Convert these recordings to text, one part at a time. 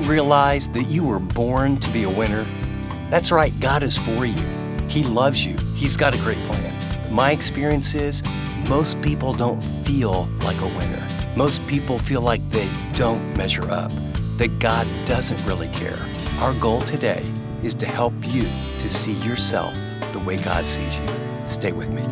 realize that you were born to be a winner? That's right, God is for you. He loves you. He's got a great plan. But my experience is most people don't feel like a winner. Most people feel like they don't measure up, that God doesn't really care. Our goal today is to help you to see yourself the way God sees you. Stay with me.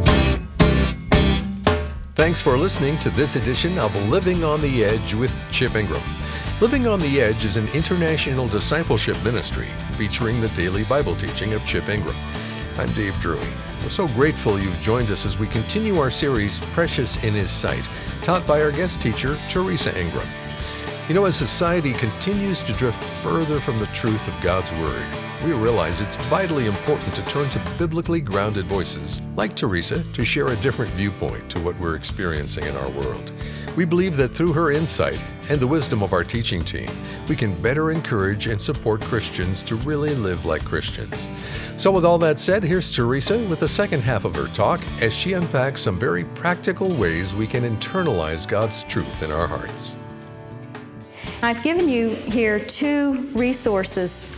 Thanks for listening to this edition of Living on the Edge with Chip Ingram. Living on the Edge is an international discipleship ministry featuring the daily Bible teaching of Chip Ingram. I'm Dave Drury. We're so grateful you've joined us as we continue our series, Precious in His Sight, taught by our guest teacher, Teresa Ingram. You know, as society continues to drift further from the truth of God's Word, we realize it's vitally important to turn to biblically grounded voices, like Teresa, to share a different viewpoint to what we're experiencing in our world. We believe that through her insight and the wisdom of our teaching team, we can better encourage and support Christians to really live like Christians. So with all that said, here's Teresa with the second half of her talk as she unpacks some very practical ways we can internalize God's truth in our hearts. I've given you here two resources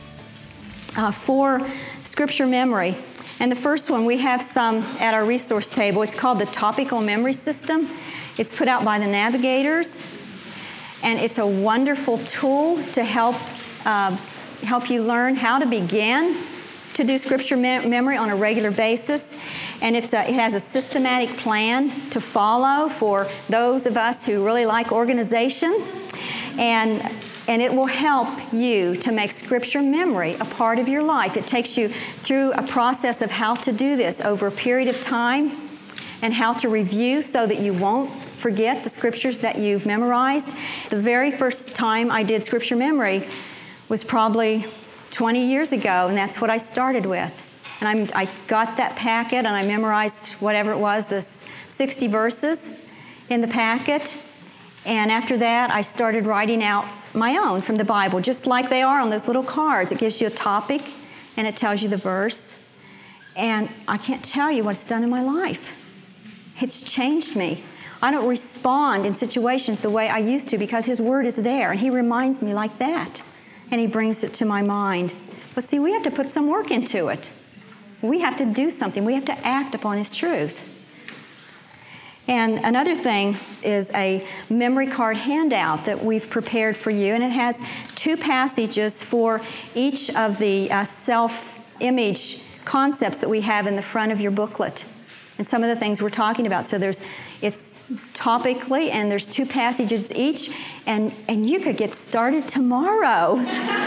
for scripture memory. And the first one, we have some at our resource table. It's called the Topical Memory System. It's put out by the Navigators. And it's a wonderful tool to help you learn how to begin to do scripture memory on a regular basis. And it has a systematic plan to follow for those of us who really like organization. And it will help you to make scripture memory a part of your life. It takes you through a process of how to do this over a period of time and how to review so that you won't forget the scriptures that you've memorized. The very first time I did scripture memory was probably 20 years ago, and that's what I started with. And I got that packet and I memorized whatever it was, the 60 verses in the packet. And after that, I started writing out my own from the Bible, just like they are on those little cards. It gives you a topic, and it tells you the verse. And I can't tell you what it's done in my life. It's changed me. I don't respond in situations the way I used to because His Word is there, and He reminds me like that, and He brings it to my mind. But see, we have to put some work into it. We have to do something. We have to act upon His truth. And another thing is a memory card handout that we've prepared for you. And it has two passages for each of the self-image concepts that we have in the front of your booklet. And some of the things we're talking about. So it's topically, and there's two passages each. And you could get started tomorrow.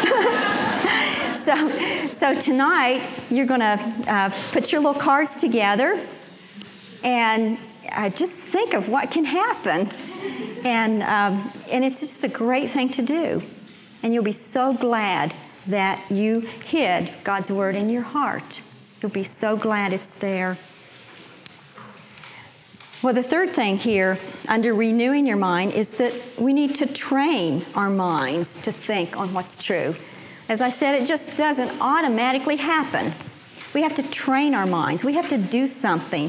So tonight, you're going to put your little cards together and just think of what can happen. And it's just a great thing to do. And you'll be so glad that you hid God's Word in your heart. You'll be so glad it's there. Well, the third thing here, under renewing your mind, is that we need to train our minds to think on what's true. As I said, it just doesn't automatically happen. We have to train our minds. We have to do something.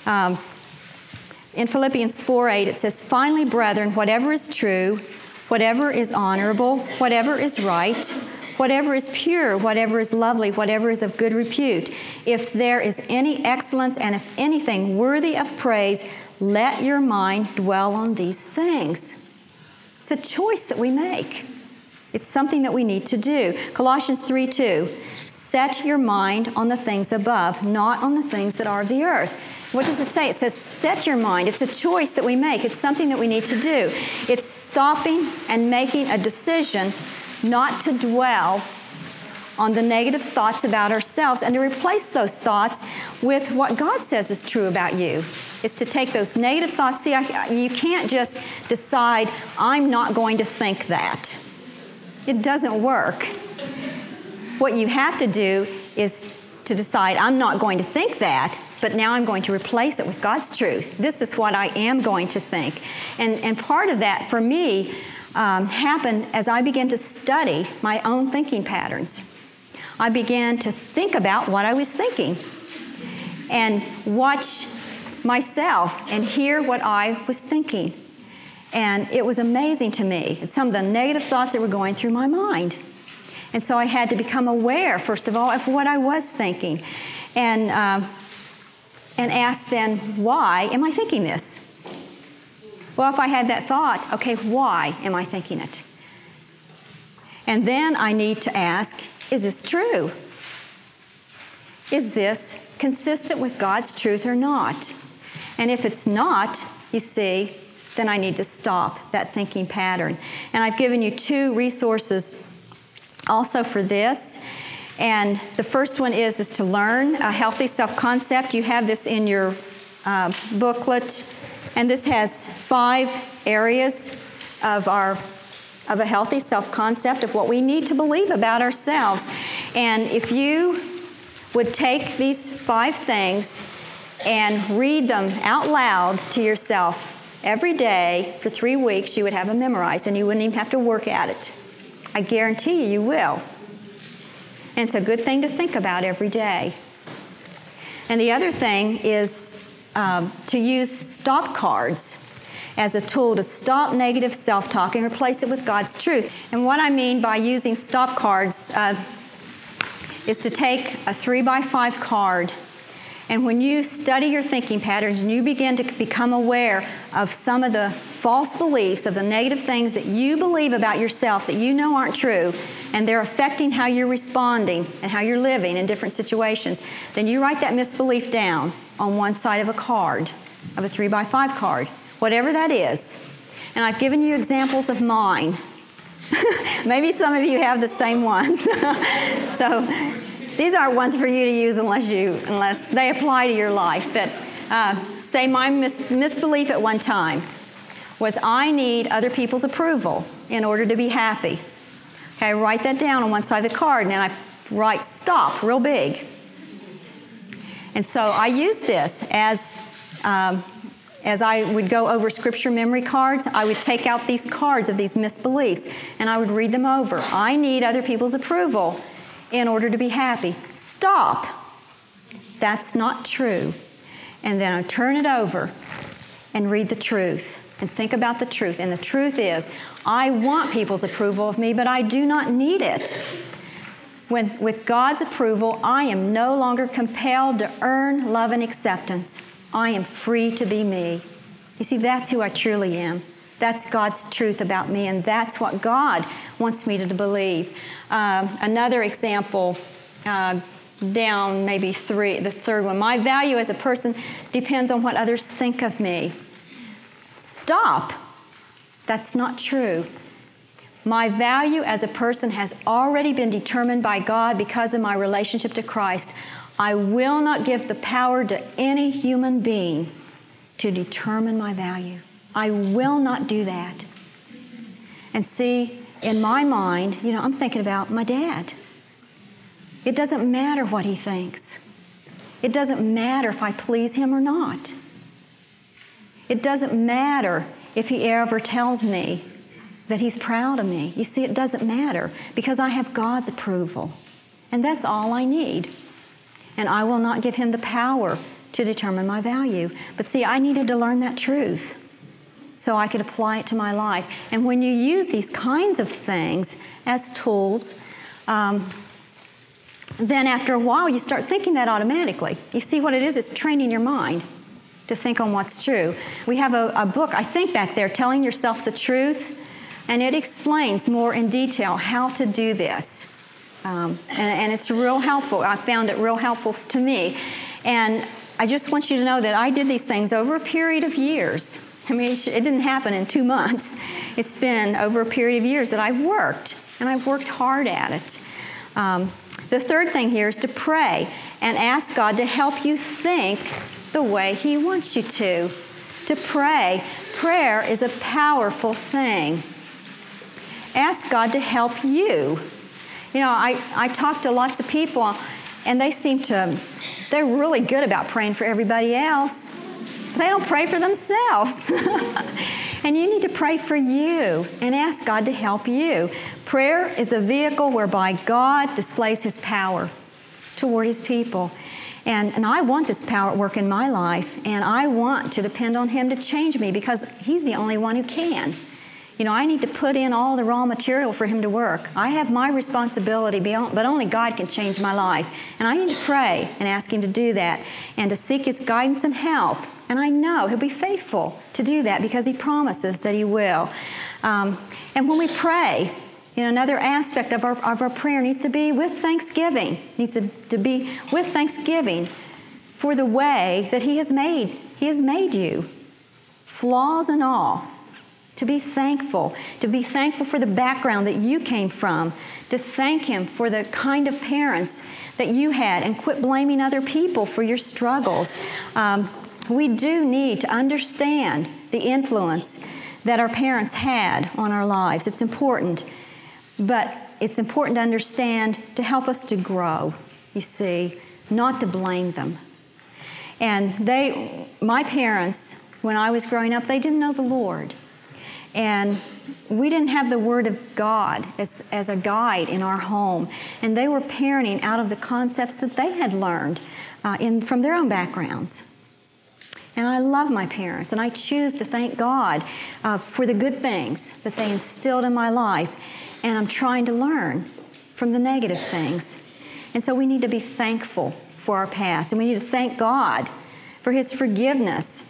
In Philippians 4:8, it says, "Finally, brethren, whatever is true, whatever is honorable, whatever is right, whatever is pure, whatever is lovely, whatever is of good repute, if there is any excellence and if anything worthy of praise, let your mind dwell on these things." It's a choice that we make. It's something that we need to do. Colossians 3:2, "Set your mind on the things above, not on the things that are of the earth." What does it say? It says, set your mind. It's a choice that we make. It's something that we need to do. It's stopping and making a decision not to dwell on the negative thoughts about ourselves and to replace those thoughts with what God says is true about you. It's to take those negative thoughts. See, you can't just decide, I'm not going to think that. It doesn't work. What you have to do is to decide, I'm not going to think that, but now I'm going to replace it with God's truth. This is what I am going to think. And part of that, for me, happened as I began to study my own thinking patterns. I began to think about what I was thinking and watch myself and hear what I was thinking. And it was amazing to me, some of the negative thoughts that were going through my mind. And so I had to become aware, first of all, of what I was thinking. And ask then, why am I thinking this? Well, if I had that thought, okay, why am I thinking it? And then I need to ask, is this true? Is this consistent with God's truth or not? And if it's not, you see, then I need to stop that thinking pattern. And I've given you 2 resources also for this. And the first one is to learn a healthy self-concept. You have this in your booklet. And this has 5 areas of a healthy self-concept of what we need to believe about ourselves. And if you would take these 5 things and read them out loud to yourself every day for 3 weeks, you would have them memorized and you wouldn't even have to work at it. I guarantee you, you will. And it's a good thing to think about every day. And the other thing is to use stop cards as a tool to stop negative self-talk and replace it with God's truth. And what I mean by using stop cards is to take a 3x5 card, and when you study your thinking patterns and you begin to become aware of some of the false beliefs, of the negative things that you believe about yourself that you know aren't true, and they're affecting how you're responding and how you're living in different situations, then you write that misbelief down on one side of a card, of a 3x5 card, whatever that is. And I've given you examples of mine. Maybe some of you have the same ones. So these aren't ones for you to use unless they apply to your life. But say my misbelief at one time was I need other people's approval in order to be happy. Okay, I write that down on one side of the card, and then I write stop real big. And so I use this as I would go over scripture memory cards. I would take out these cards of these misbeliefs, and I would read them over. I need other people's approval in order to be happy. Stop. That's not true. And then I turn it over and read the truth and think about the truth. And the truth is, I want people's approval of me, but I do not need it. With God's approval, I am no longer compelled to earn love and acceptance. I am free to be me. You see, that's who I truly am. That's God's truth about me, and that's what God wants me to believe. Another example, down maybe 3, the third one. My value as a person depends on what others think of me. Stop. That's not true. My value as a person has already been determined by God because of my relationship to Christ. I will not give the power to any human being to determine my value. I will not do that. And see, in my mind, I'm thinking about my dad. It doesn't matter what he thinks. It doesn't matter if I please him or not. It doesn't matter if he ever tells me that he's proud of me. You see, it doesn't matter because I have God's approval. And that's all I need. And I will not give him the power to determine my value. But see, I needed to learn that truth so I could apply it to my life. And when you use these kinds of things as tools, then after a while you start thinking that automatically. You see what it is? It's training your mind to think on what's true. We have a book, I think, back there, Telling Yourself the Truth, and it explains more in detail how to do this. And it's real helpful. I found it real helpful to me. And I just want you to know that I did these things over a period of years. I mean, it didn't happen in 2 months. It's been over a period of years that I've worked, and I've worked hard at it. The third thing here is to pray and ask God to help you think the way He wants you to. To pray. Prayer is a powerful thing. Ask God to help you. I talk to lots of people, and they're really good about praying for everybody else. They don't pray for themselves. And you need to pray for you and ask God to help you. Prayer is a vehicle whereby God displays His power toward His people. And I want this power at work in my life, and I want to depend on Him to change me because He's the only one who can. I need to put in all the raw material for Him to work. I have my responsibility, but only God can change my life. And I need to pray and ask Him to do that and to seek His guidance and help. And I know He'll be faithful to do that because He promises that He will. And when we pray, another aspect of our prayer needs to be with thanksgiving. Needs to be with thanksgiving for the way that He has made. He has made you, flaws and all. To be thankful for the background that you came from, to thank Him for the kind of parents that you had, and quit blaming other people for your struggles. We do need to understand the influence that our parents had on our lives. It's important, but it's important to understand to help us to grow, you see, not to blame them. And my parents, when I was growing up, they didn't know the Lord. And we didn't have the Word of God as a guide in our home. And they were parenting out of the concepts that they had learned from their own backgrounds. And I love my parents, and I choose to thank God for the good things that they instilled in my life. And I'm trying to learn from the negative things. And so we need to be thankful for our past. And we need to thank God for His forgiveness,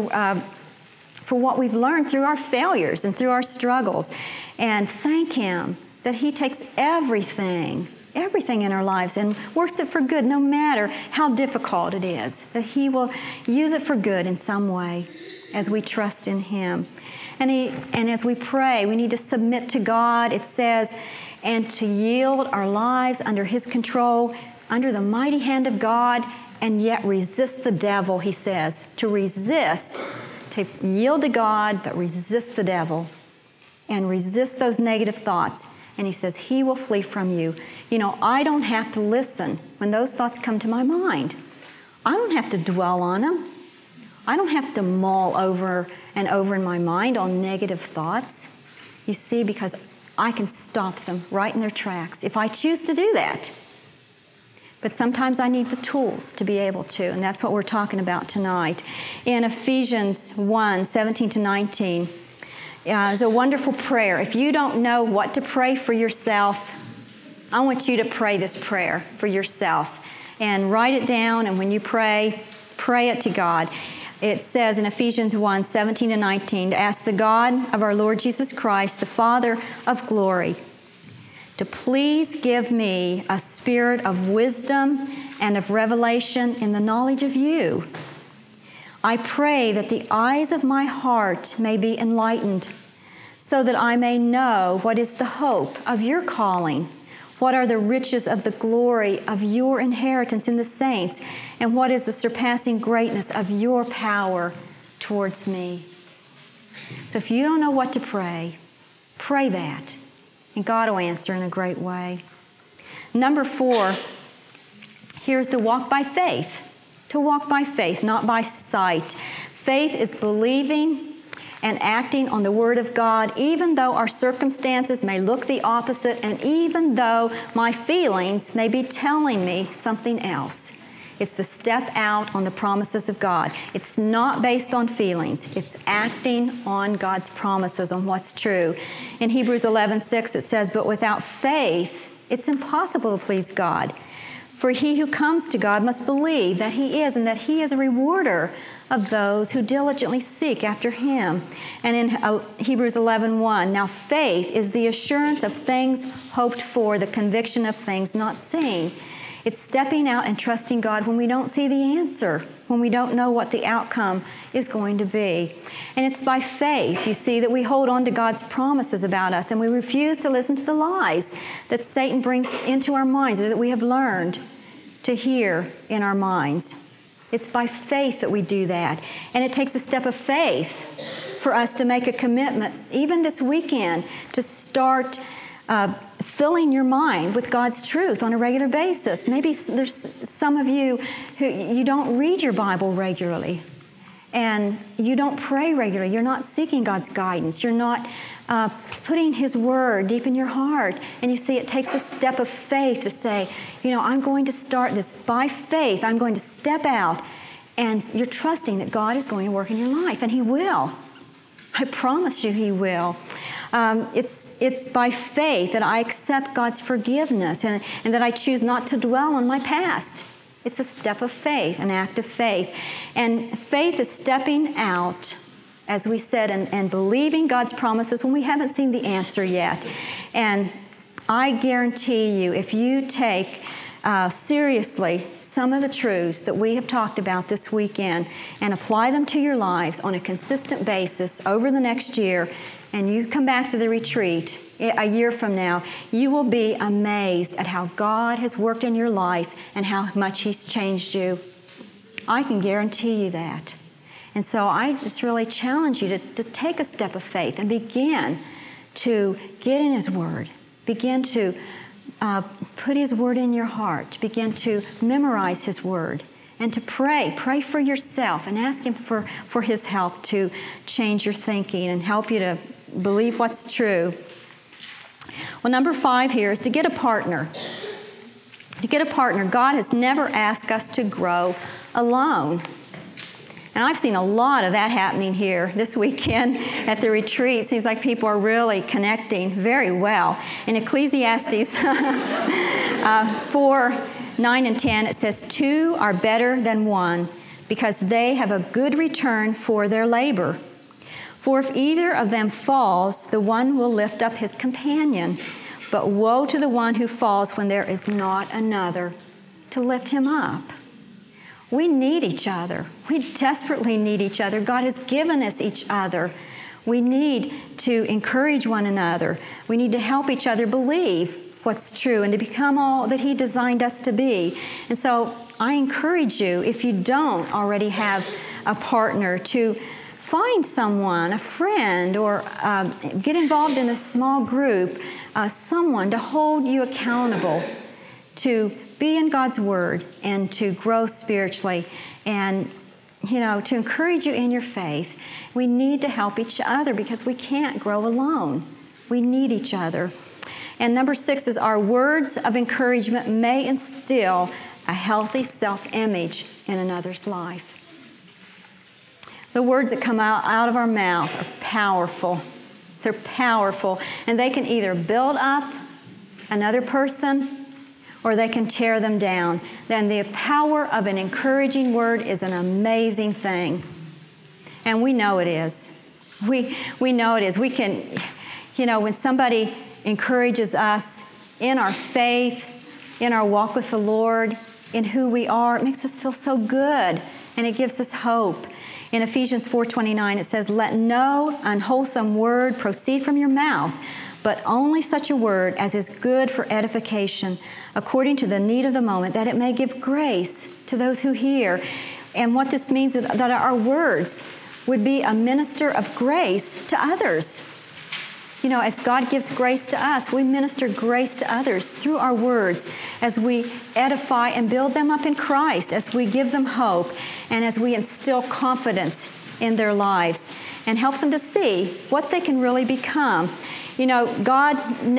for what we've learned through our failures and through our struggles. And thank Him that He takes everything in our lives and works it for good, no matter how difficult it is, that He will use it for good in some way as we trust in Him. And as we pray, we need to submit to God. It says, and to yield our lives under His control, under the mighty hand of God, and yet resist the devil, He says. To resist, to yield to God, but resist the devil and resist those negative thoughts. And He says He will flee from you. I don't have to listen when those thoughts come to my mind. I don't have to dwell on them. I don't have to mull over and over in my mind on negative thoughts. You see, because I can stop them right in their tracks if I choose to do that. But sometimes I need the tools to be able to, and that's what we're talking about tonight. In Ephesians 1, 17 to 19, is a wonderful prayer. If you don't know what to pray for yourself, I want you to pray this prayer for yourself. And write it down, and when you pray it to God. It says in Ephesians 1, 17 to 19, to ask the God of our Lord Jesus Christ, the Father of glory, to please give me a spirit of wisdom and of revelation in the knowledge of you. I pray that the eyes of my heart may be enlightened, so that I may know what is the hope of your calling, what are the riches of the glory of your inheritance in the saints, and what is the surpassing greatness of your power towards me. So if you don't know what to pray, pray that. And God will answer in a great way. Number 4, here's to walk by faith. To walk by faith, not by sight. Faith is believing and acting on the Word of God, even though our circumstances may look the opposite, and even though my feelings may be telling me something else. It's to step out on the promises of God. It's not based on feelings. It's acting on God's promises, on what's true. In Hebrews 11:6 it says, but without faith, it's impossible to please God. For he who comes to God must believe that He is, and that He is a rewarder of those who diligently seek after Him. And in Hebrews 11:1, now faith is the assurance of things hoped for, the conviction of things not seen. It's stepping out and trusting God when we don't see the answer, when we don't know what the outcome is going to be. And it's by faith, you see, that we hold on to God's promises about us, and we refuse to listen to the lies that Satan brings into our minds, or that we have learned to hear in our minds. It's by faith that we do that. And it takes a step of faith for us to make a commitment, even this weekend, to start filling your mind with God's truth on a regular basis. Maybe there's some of you who you don't read your Bible regularly, and you don't pray regularly. You're not seeking God's guidance. You're not putting His Word deep in your heart. And you see, it takes a step of faith to say, I'm going to start this by faith. I'm going to step out. And you're trusting that God is going to work in your life, and He will. I promise you He will. It's by faith that I accept God's forgiveness and that I choose not to dwell on my past. It's a step of faith, an act of faith. And faith is stepping out, as we said, and believing God's promises when we haven't seen the answer yet. And I guarantee you, if you take seriously some of the truths that we have talked about this weekend and apply them to your lives on a consistent basis over the next year, and you come back to the retreat a year from now, you will be amazed at how God has worked in your life and how much He's changed you. I can guarantee you that. And so I just really challenge you to take a step of faith and begin to get in His Word. Begin to put His Word in your heart. Begin to memorize His Word. And to pray. Pray for yourself and ask Him for His help to change your thinking and help you to believe what's true. Well, number 5 here is to get a partner. To get a partner. God has never asked us to grow alone. And I've seen a lot of that happening here this weekend at the retreat. It seems like people are really connecting very well. In Ecclesiastes 4:9-10, it says, 2 are better than 1, because they have a good return for their labor. For if either of them falls, the one will lift up his companion. But woe to the one who falls when there is not another to lift him up. We need each other. We desperately need each other. God has given us each other. We need to encourage one another. We need to help each other believe what's true and to become all that He designed us to be. And so I encourage you, if you don't already have a partner, to find someone, a friend, or get involved in a small group, someone to hold you accountable, to be in God's Word and to grow spiritually and, to encourage you in your faith. We need to help each other because we can't grow alone. We need each other. And number 6 is our words of encouragement may instill a healthy self-image in another's life. The words that come out of our mouth are powerful. They're powerful. And they can either build up another person or they can tear them down. Then the power of an encouraging word is an amazing thing. And we know it is. We know it is. We can, when somebody encourages us in our faith, in our walk with the Lord, in who we are, it makes us feel so good and it gives us hope. In Ephesians 4:29, it says, "Let no unwholesome word proceed from your mouth, but only such a word as is good for edification, according to the need of the moment, that it may give grace to those who hear." And what this means is that our words would be a minister of grace to others. As God gives grace to us, we minister grace to others through our words as we edify and build them up in Christ, as we give them hope, and as we instill confidence in their lives and help them to see what they can really become. God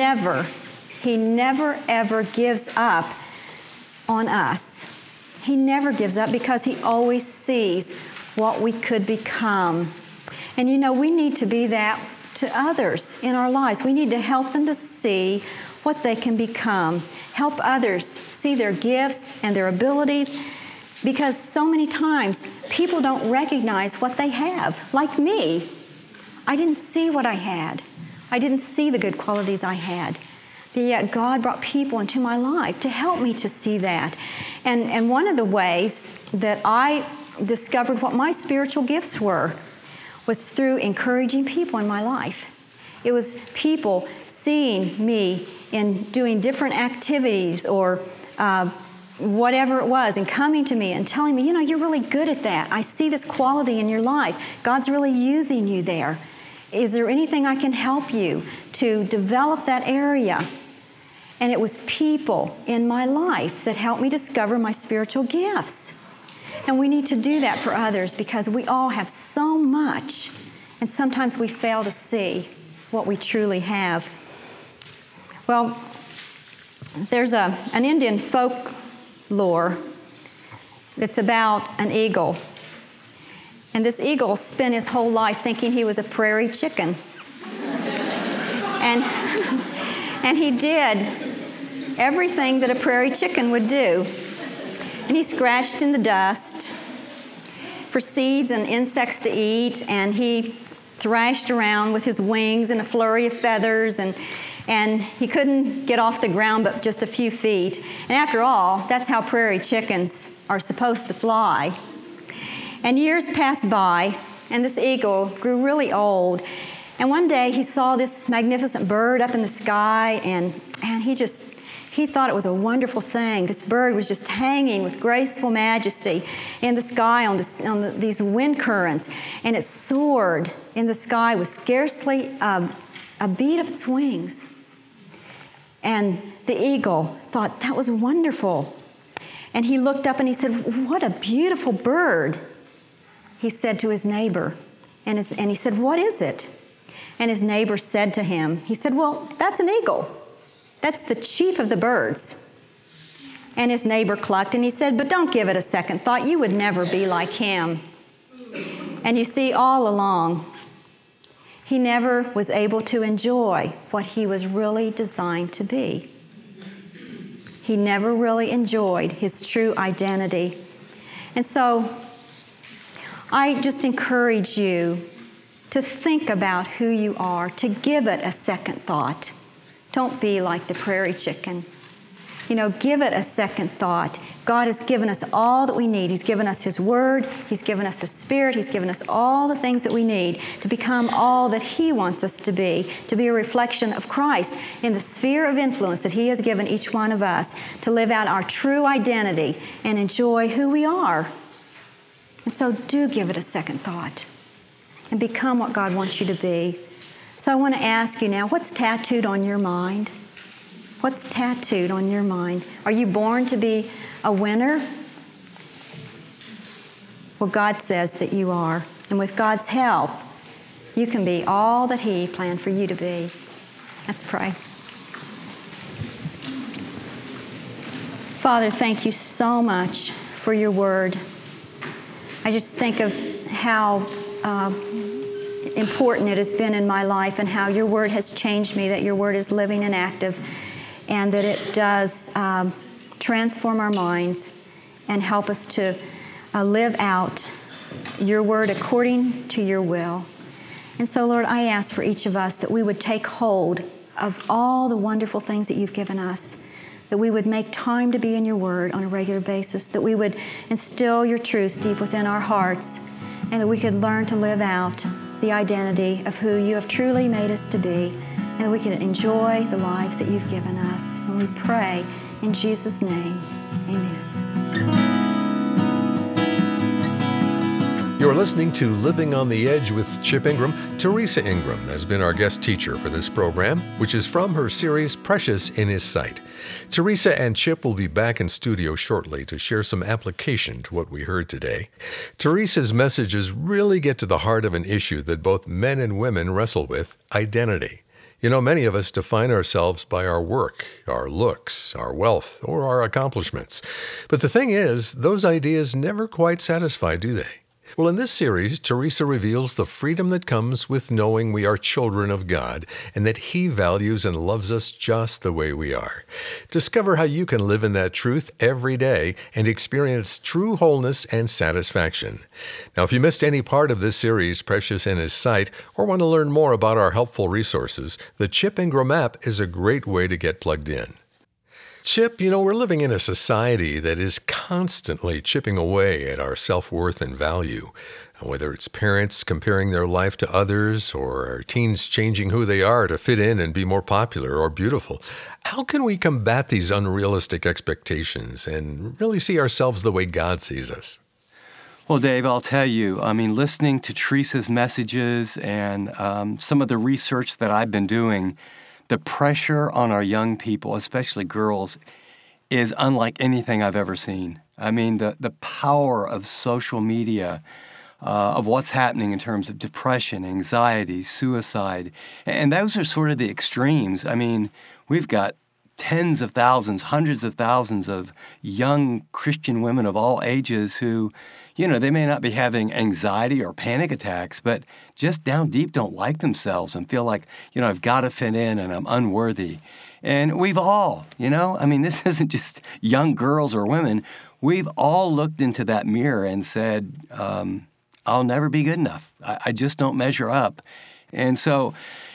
He never ever gives up on us. He never gives up because He always sees what we could become. And we need to be that to others in our lives. We need to help them to see what they can become. Help others see their gifts and their abilities, because so many times people don't recognize what they have. Like me, I didn't see what I had. I didn't see the good qualities I had. But yet God brought people into my life to help me to see that. And one of the ways that I discovered what my spiritual gifts were was through encouraging people in my life. It was people seeing me in doing different activities or whatever it was, and coming to me and telling me, you're really good at that. I see this quality in your life. God's really using you there. Is there anything I can help you to develop that area? And it was people in my life that helped me discover my spiritual gifts. And we need to do that for others because we all have so much, and sometimes we fail to see what we truly have. Well, there's an Indian folklore that's about an eagle. And this eagle spent his whole life thinking he was a prairie chicken. And he did everything that a prairie chicken would do. And he scratched in the dust for seeds and insects to eat, and he thrashed around with his wings in a flurry of feathers, and he couldn't get off the ground but just a few feet. And after all, that's how prairie chickens are supposed to fly. And years passed by, and this eagle grew really old. And one day he saw this magnificent bird up in the sky, and he thought it was a wonderful thing. This bird was just hanging with graceful majesty in the sky on these wind currents, and it soared in the sky with scarcely a beat of its wings. And the eagle thought that was wonderful. And he looked up and he said, "What a beautiful bird," he said to his neighbor. And he said, "What is it?" And his neighbor said to him, he said, "Well, that's an eagle. That's the chief of the birds." And his neighbor clucked and he said, "But don't give it a second thought. You would never be like him." And you see, all along, he never was able to enjoy what he was really designed to be. He never really enjoyed his true identity. And so I just encourage you to think about who you are, to give it a second thought. Don't be like the prairie chicken. Give it a second thought. God has given us all that we need. He's given us His Word. He's given us His Spirit. He's given us all the things that we need to become all that He wants us to be a reflection of Christ in the sphere of influence that He has given each one of us to live out our true identity and enjoy who we are. And so do give it a second thought and become what God wants you to be. So I want to ask you now, what's tattooed on your mind? What's tattooed on your mind? Are you born to be a winner? Well, God says that you are. And with God's help, you can be all that He planned for you to be. Let's pray. Father, thank you so much for your word. I just think of how important it has been in my life and how your word has changed me, that your word is living and active, and that it does transform our minds and help us to live out your word according to your will. And so, Lord, I ask for each of us that we would take hold of all the wonderful things that you've given us, that we would make time to be in your word on a regular basis, that we would instill your truths deep within our hearts, and that we could learn to live out the identity of who you have truly made us to be, and that we can enjoy the lives that you've given us. And we pray in Jesus' name, amen. You're listening to Living on the Edge with Chip Ingram. Teresa Ingram has been our guest teacher for this program, which is from her series Precious in His Sight. Teresa and Chip will be back in studio shortly to share some application to what we heard today. Teresa's messages really get to the heart of an issue that both men and women wrestle with: identity. Many of us define ourselves by our work, our looks, our wealth, or our accomplishments. But the thing is, those ideas never quite satisfy, do they? Well, in this series, Teresa reveals the freedom that comes with knowing we are children of God and that He values and loves us just the way we are. Discover how you can live in that truth every day and experience true wholeness and satisfaction. Now, if you missed any part of this series, Precious in His Sight, or want to learn more about our helpful resources, the Chip Ingram app is a great way to get plugged in. Chip, we're living in a society that is constantly chipping away at our self-worth and value. Whether it's parents comparing their life to others, or our teens changing who they are to fit in and be more popular or beautiful. How can we combat these unrealistic expectations and really see ourselves the way God sees us? Well, Dave, I'll tell you, listening to Teresa's messages and some of the research that I've been doing, the pressure on our young people, especially girls, is unlike anything I've ever seen. The power of social media of what's happening in terms of depression, anxiety, suicide. And those are sort of the extremes. I mean, we've got tens of thousands, hundreds of thousands of young Christian women of all ages who, they may not be having anxiety or panic attacks, but just down deep don't like themselves and feel like, I've got to fit in and I'm unworthy. And we've all, this isn't just young girls or women. We've all looked into that mirror and said, I'll never be good enough. I just don't measure up. And so,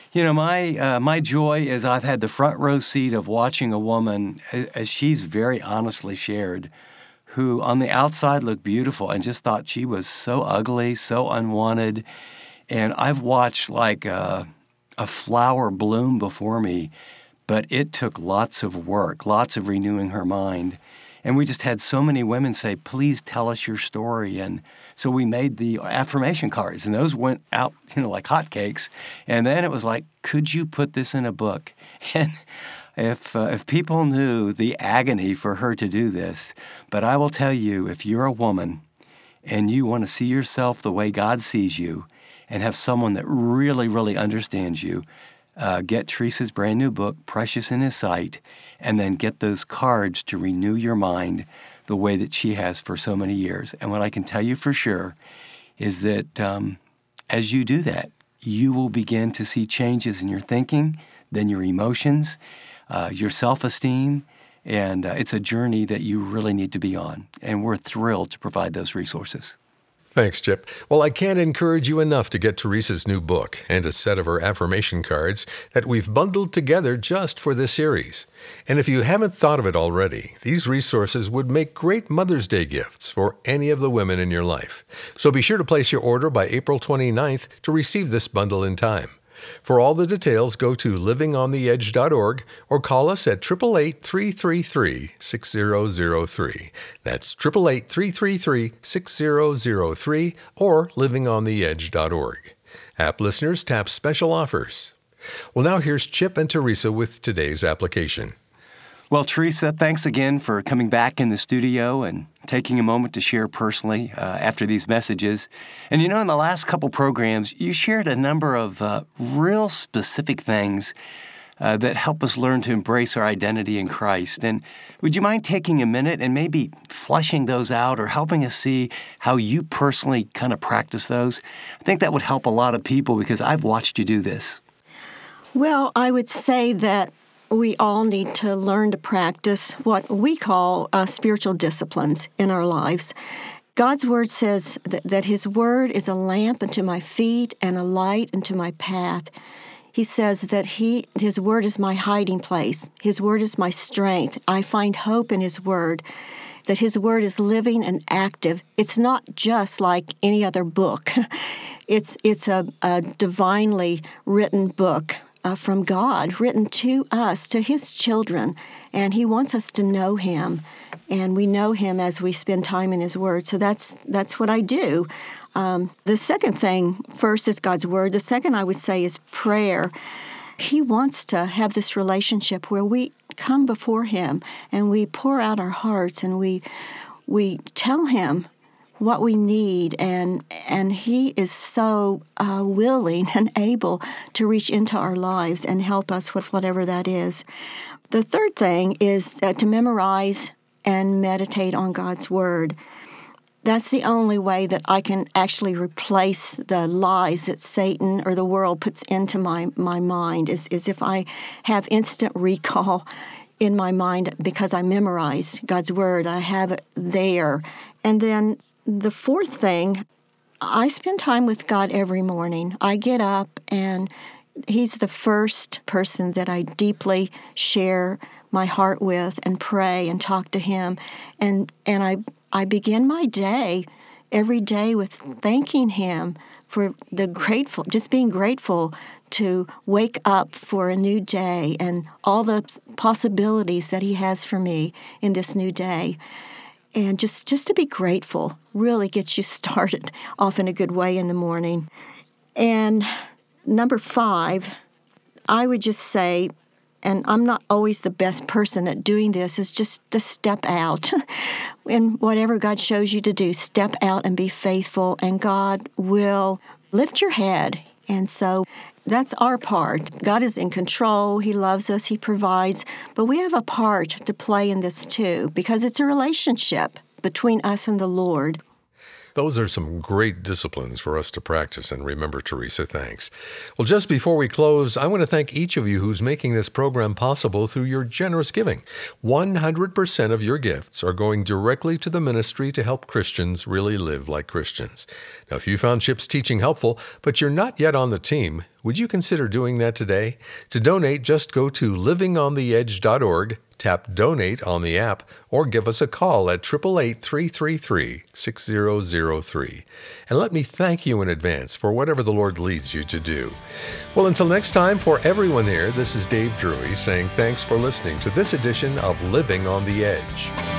my joy is I've had the front row seat of watching a woman, as she's very honestly shared, who on the outside looked beautiful and just thought she was so ugly, so unwanted. And I've watched like a flower bloom before me, but it took lots of work, lots of renewing her mind. And we just had so many women say, please tell us your story. And so we made the affirmation cards, and those went out, like hotcakes. And then it was like, could you put this in a book? And if people knew the agony for her to do this, but I will tell you, if you're a woman and you want to see yourself the way God sees you and have someone that really, really understands you, get Teresa's brand new book, Precious in His Sight, and then get those cards to renew your mind the way that she has for so many years. And what I can tell you for sure is that as you do that, you will begin to see changes in your thinking, then your emotions, your self-esteem, and it's a journey that you really need to be on. And we're thrilled to provide those resources. Thanks, Chip. Well, I can't encourage you enough to get Teresa's new book and a set of her affirmation cards that we've bundled together just for this series. And if you haven't thought of it already, these resources would make great Mother's Day gifts for any of the women in your life. So be sure to place your order by April 29th to receive this bundle in time. For all the details, go to livingontheedge.org or call us at 888-333-6003. That's 888-333-6003 or livingontheedge.org. App listeners tap special offers. Well, now here's Chip and Teresa with today's application. Well, Teresa, thanks again for coming back in the studio and taking a moment to share personally after these messages. And in the last couple programs, you shared a number of real specific things that help us learn to embrace our identity in Christ. And would you mind taking a minute and maybe fleshing those out or helping us see how you personally kind of practice those? I think that would help a lot of people because I've watched you do this. Well, I would say that we all need to learn to practice what we call spiritual disciplines in our lives. God's Word says that His Word is a lamp unto my feet and a light unto my path. He says that His Word is my hiding place. His Word is my strength. I find hope in His Word, that His Word is living and active. It's not just like any other book. It's a divinely written book from God, written to us, to His children, and He wants us to know Him, and we know Him as we spend time in His Word. So that's what I do. The second thing, first is God's Word. The second, I would say, is prayer. He wants to have this relationship where we come before Him and we pour out our hearts and we tell Him what we need, and He is so willing and able to reach into our lives and help us with whatever that is. The third thing is to memorize and meditate on God's Word. That's the only way that I can actually replace the lies that Satan or the world puts into my mind, is if I have instant recall in my mind because I memorized God's Word. I have it there. And then the fourth thing, I spend time with God every morning. I get up, and He's the first person that I deeply share my heart with and pray and talk to Him. And I begin my day every day with thanking Him for just being grateful to wake up for a new day and all the possibilities that He has for me in this new day. And just to be grateful really gets you started off in a good way in the morning. And number 5, I would just say and I'm not always the best person at doing this, is just to step out. In whatever God shows you to do, step out and be faithful, and God will lift your head. And so that's our part. God is in control. He loves us. He provides. But we have a part to play in this too, because it's a relationship between us and the Lord. Those are some great disciplines for us to practice. And remember, Teresa, thanks. Well, just before we close, I want to thank each of you who's making this program possible through your generous giving. 100% of your gifts are going directly to the ministry to help Christians really live like Christians. Now, if you found Chip's teaching helpful, but you're not yet on the team, would you consider doing that today? To donate, just go to livingontheedge.org, tap Donate on the app, or give us a call at 888-333-6003. And let me thank you in advance for whatever the Lord leads you to do. Well, until next time, for everyone here, this is Dave Drury saying thanks for listening to this edition of Living on the Edge.